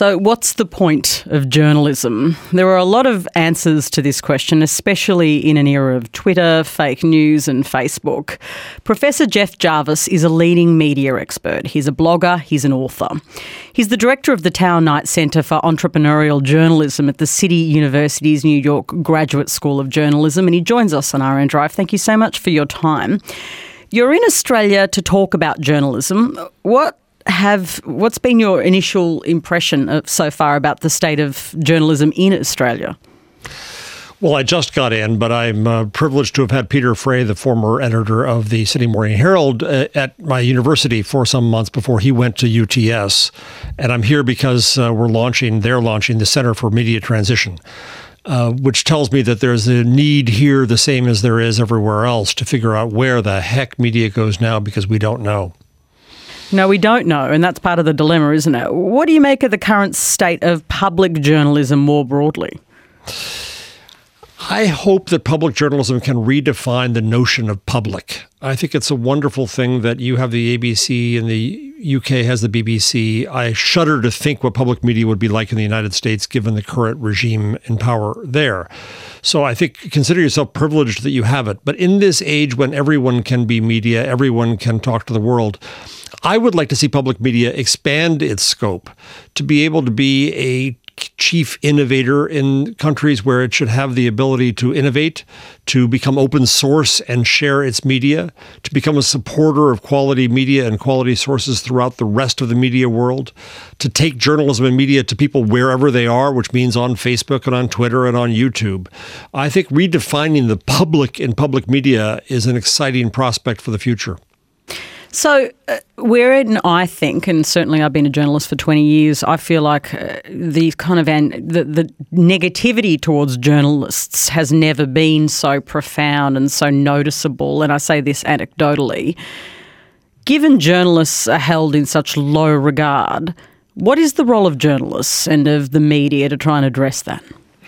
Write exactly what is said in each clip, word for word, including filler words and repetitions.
So what's the point of journalism? There are a lot of answers to this question, especially in an era of Twitter, fake news and Facebook. Professor Geoff Jarvis is a leading media expert. He's a blogger, he's an author. He's the director of the Tower Knight Centre for Entrepreneurial Journalism at the City University's New York Graduate School of Journalism, and he joins us on R N Drive. Thank you so much for your time. You're in Australia to talk about journalism. What have what's been your initial impression of so far about the state of journalism in Australia? Well, I just got in, but I'm uh, privileged to have had Peter Fray, the former editor of the Sydney Morning Herald, uh, at my university for some months before he went to U T S. And I'm here because uh, we're launching, they're launching the Center for Media Transition, uh, which tells me that there's a need here, the same as there is everywhere else, to figure out where the heck media goes now, because we don't know. No, we don't know, and that's part of the dilemma, isn't it? What do you make of the current state of public journalism more broadly? I hope that public journalism can redefine the notion of public. I think it's a wonderful thing that you have the A B C and the U K has the B B C. I shudder to think what public media would be like in the United States given the current regime in power there. So I think consider yourself privileged that you have it. But in this age when everyone can be media, everyone can talk to the world, I would like to see public media expand its scope to be able to be a chief innovator in countries where it should have the ability to innovate, to become open source and share its media, to become a supporter of quality media and quality sources throughout the rest of the media world, to take journalism and media to people wherever they are, which means on Facebook and on Twitter and on YouTube. I think redefining the public in public media is an exciting prospect for the future. So uh, we're in, I think, and certainly I've been a journalist for twenty years, I feel like uh, the kind of an, the, the negativity towards journalists has never been so profound and so noticeable, and I say this anecdotally. Given journalists are held in such low regard, what is the role of journalists and of the media to try and address that?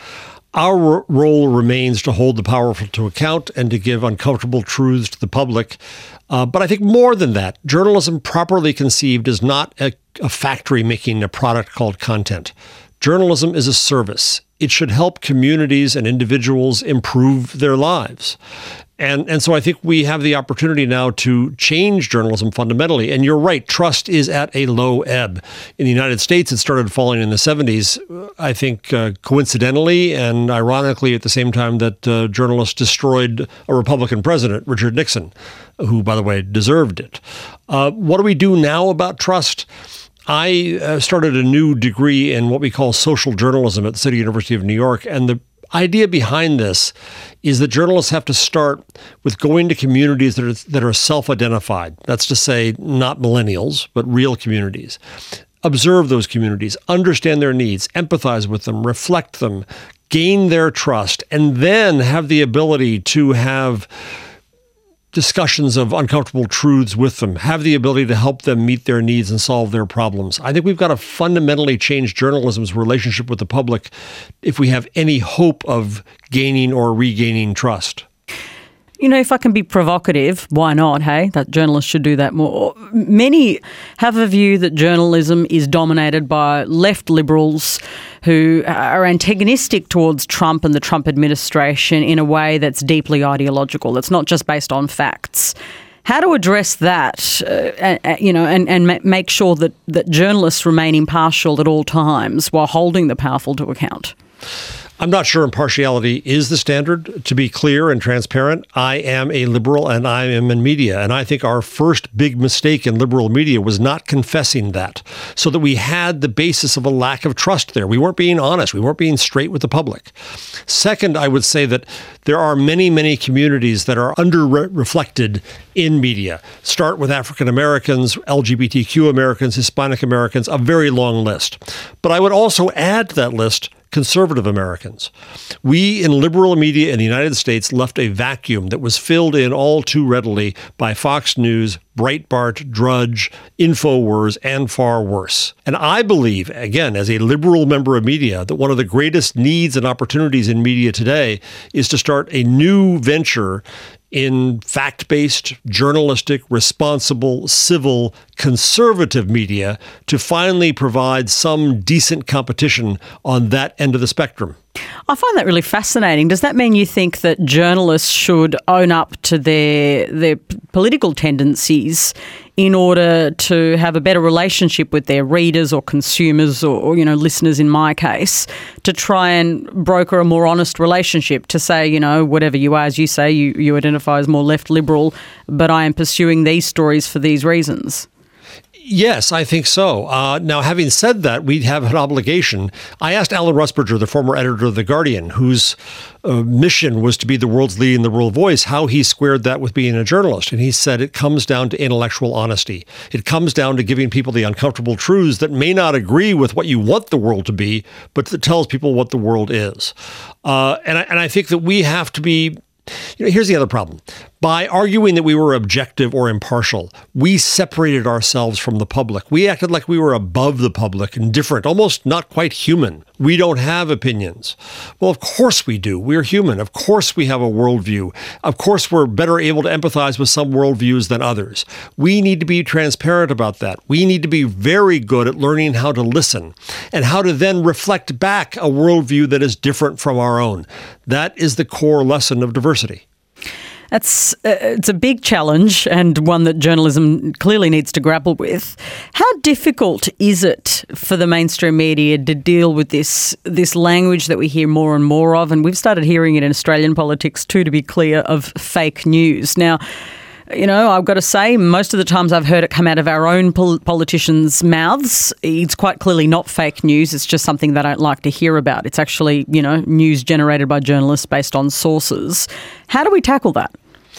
Our role remains to hold the powerful to account and to give uncomfortable truths to the public. Uh, but I think more than that, journalism properly conceived is not a, a factory making a product called content. Journalism is a service. It should help communities and individuals improve their lives. And, and so I think we have the opportunity now to change journalism fundamentally. And you're right, trust is at a low ebb. In the United States, it started falling in the seventies, I think uh, coincidentally and ironically at the same time that uh, journalists destroyed a Republican president, Richard Nixon, who, by the way, deserved it. Uh, what do we do now about trust? I uh, started a new degree in what we call social journalism at the City University of New York, and the idea behind this is that journalists have to start with going to communities that are, that are self-identified. That's to say, not millennials, but real communities. Observe those communities, understand their needs, empathize with them, reflect them, gain their trust, and then have the ability to have discussions of uncomfortable truths with them, have the ability to help them meet their needs and solve their problems. I think we've got to fundamentally change journalism's relationship with the public if we have any hope of gaining or regaining trust. You know, if I can be provocative, why not, hey? That journalists should do that more. Many have a view that journalism is dominated by left liberals who are antagonistic towards Trump and the Trump administration in a way that's deeply ideological. It's not just based on facts. How to address that, uh, uh, you know, and, and ma- make sure that, that journalists remain impartial at all times while holding the powerful to account? I'm not sure impartiality is the standard. To be clear and transparent, I am a liberal and I am in media. And I think our first big mistake in liberal media was not confessing that, so that we had the basis of a lack of trust there. We weren't being honest. We weren't being straight with the public. Second, I would say that there are many, many communities that are under-reflected in media. Start with African Americans, L G B T Q Americans, Hispanic Americans, a very long list. But I would also add to that list conservative Americans. We in liberal media in the United States left a vacuum that was filled in all too readily by Fox News, Breitbart, Drudge, InfoWars, and far worse. And I believe, again, as a liberal member of media, that one of the greatest needs and opportunities in media today is to start a new venture in fact-based, journalistic, responsible, civil, conservative media to finally provide some decent competition on that end of the spectrum. I find that really fascinating. Does that mean you think that journalists should own up to their their political tendencies in order to have a better relationship with their readers or consumers or, or, you know, listeners in my case, to try and broker a more honest relationship, to say, you know, whatever you are, as you say, you, you identify as more left liberal, but I am pursuing these stories for these reasons? Yes, I think so. Uh, now, having said that, we have an obligation. I asked Alan Rusbridger, the former editor of The Guardian, whose uh, mission was to be the world's leading liberal voice, how he squared that with being a journalist. And he said it comes down to intellectual honesty. It comes down to giving people the uncomfortable truths that may not agree with what you want the world to be, but that tells people what the world is. Uh, and, I, and I think that we have to be... You know, here's the other problem. By arguing that we were objective or impartial, we separated ourselves from the public. We acted like we were above the public and different, almost not quite human. We don't have opinions. Well, of course we do. We're human. Of course we have a worldview. Of course we're better able to empathize with some worldviews than others. We need to be transparent about that. We need to be very good at learning how to listen and how to then reflect back a worldview that is different from our own. That is the core lesson of diversity. That's uh, it's a big challenge, and one that journalism clearly needs to grapple with. How difficult is it for the mainstream media to deal with this this language that we hear more and more of, and we've started hearing it in Australian politics too, to be clear, of fake news? Now, you know, I've got to say, most of the times I've heard it come out of our own pol- politicians' mouths, it's quite clearly not fake news. It's just something they don't like to hear about. It's actually, you know, news generated by journalists based on sources. How do we tackle that?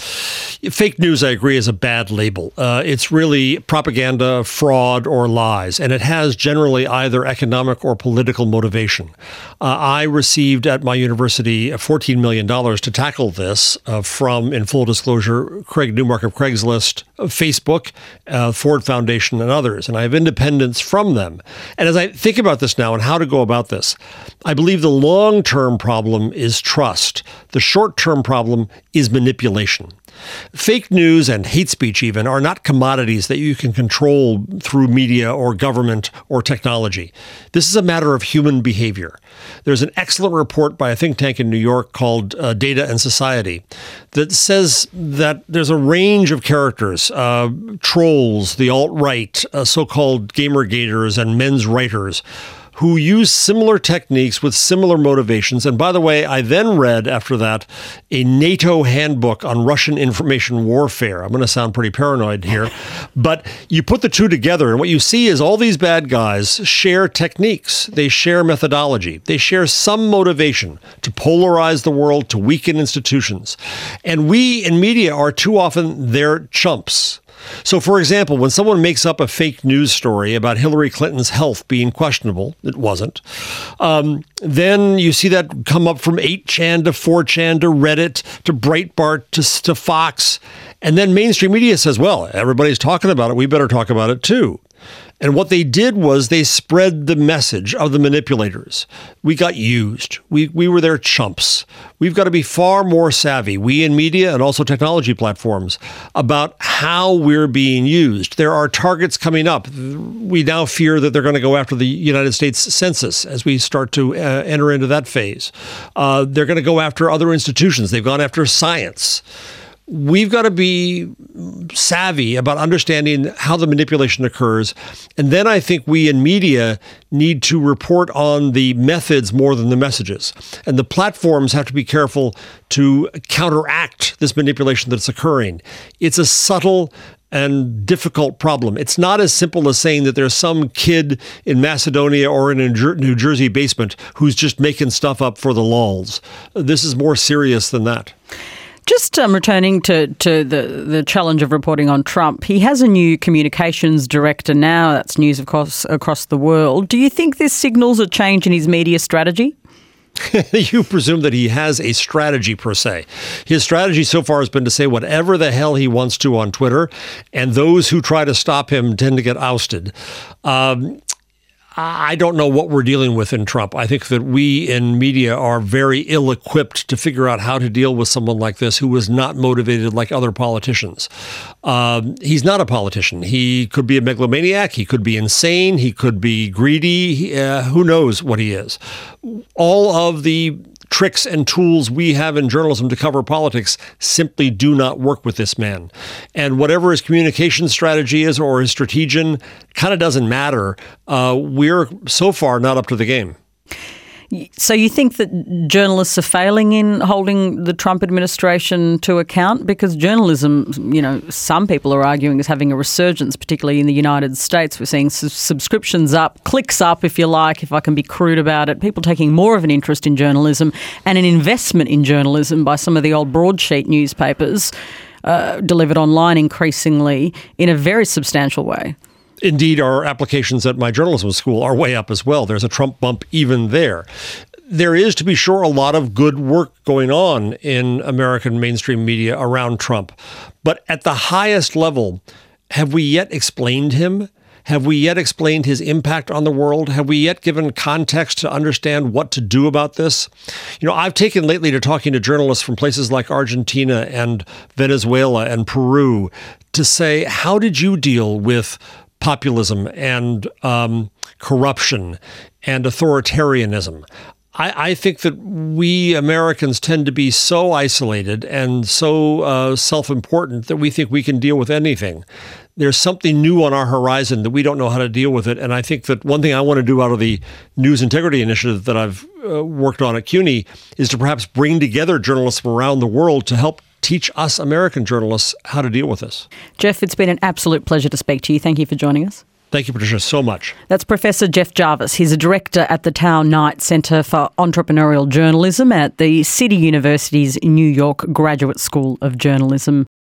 Fake news, I agree, is a bad label. Uh, it's really propaganda, fraud, or lies, and it has generally either economic or political motivation. Uh, I received at my university fourteen million dollars to tackle this uh, from, in full disclosure, Craig Newmark of Craigslist, Facebook, uh, Ford Foundation, and others, and I have independence from them. And as I think about this now and how to go about this, I believe the long-term problem is trust. The short-term problem is manipulation. Fake news and hate speech even are not commodities that you can control through media or government or technology. This is a matter of human behavior. There's an excellent report by a think tank in New York called uh, Data and Society that says that there's a range of characters, uh, trolls, the alt-right, uh, so-called gamergaters, and men's writers, who use similar techniques with similar motivations. And by the way, I then read after that a NATO handbook on Russian information warfare. I'm going to sound pretty paranoid here, but you put the two together and what you see is all these bad guys share techniques. They share methodology. They share some motivation to polarize the world, to weaken institutions. And we in media are too often their chumps. So, for example, when someone makes up a fake news story about Hillary Clinton's health being questionable, it wasn't, um, then you see that come up from eight chan to four chan to Reddit to Breitbart to, to Fox. And then mainstream media says, well, everybody's talking about it. We better talk about it, too. And what they did was they spread the message of the manipulators. We got used. We we were their chumps. We've got to be far more savvy, we in media and also technology platforms, about how we're being used. There are targets coming up. We now fear that they're going to go after the United States Census as we start to uh, enter into that phase. Uh, they're going to go after other institutions. They've gone after science. We've got to be savvy about understanding how the manipulation occurs. And then I think we in media need to report on the methods more than the messages. And the platforms have to be careful to counteract this manipulation that's occurring. It's a subtle and difficult problem. It's not as simple as saying that there's some kid in Macedonia or in a New Jersey basement who's just making stuff up for the lulz. This is more serious than that. Just um, returning to, to the, the challenge of reporting on Trump, he has a new communications director now. That's news, of course, across the world. Do you think this signals a change in his media strategy? You presume that he has a strategy per se. His strategy so far has been to say whatever the hell he wants to on Twitter, and those who try to stop him tend to get ousted. Um, I don't know what we're dealing with in Trump. I think that we in media are very ill-equipped to figure out how to deal with someone like this who is not motivated like other politicians. Um, he's not a politician. He could be a megalomaniac. He could be insane. He could be greedy. He, uh, who knows what he is? All of the tricks and tools we have in journalism to cover politics simply do not work with this man. And whatever his communication strategy is or his strategian kind of doesn't matter. Uh, we're so far not up to the game. So you think that journalists are failing in holding the Trump administration to account? Because journalism, you know, some people are arguing is having a resurgence, particularly in the United States. We're seeing su- subscriptions up, clicks up, if you like, if I can be crude about it, people taking more of an interest in journalism and an investment in journalism by some of the old broadsheet newspapers uh, delivered online increasingly in a very substantial way. Indeed, our applications at my journalism school are way up as well. There's a Trump bump even there. There is, to be sure, a lot of good work going on in American mainstream media around Trump. But at the highest level, have we yet explained him? Have we yet explained his impact on the world? Have we yet given context to understand what to do about this? You know, I've taken lately to talking to journalists from places like Argentina and Venezuela and Peru to say, how did you deal with populism and um, corruption and authoritarianism? I, I think that we Americans tend to be so isolated and so uh, self-important that we think we can deal with anything. There's something new on our horizon that we don't know how to deal with it. And I think that one thing I want to do out of the News Integrity Initiative that I've uh, worked on at CUNY is to perhaps bring together journalists from around the world to help teach us American journalists how to deal with this. Jeff, it's been an absolute pleasure to speak to you. Thank you for joining us. Thank you, Patricia, so much. That's Professor Jeff Jarvis. He's a director at the Town Knight Centre for Entrepreneurial Journalism at the City University's New York Graduate School of Journalism.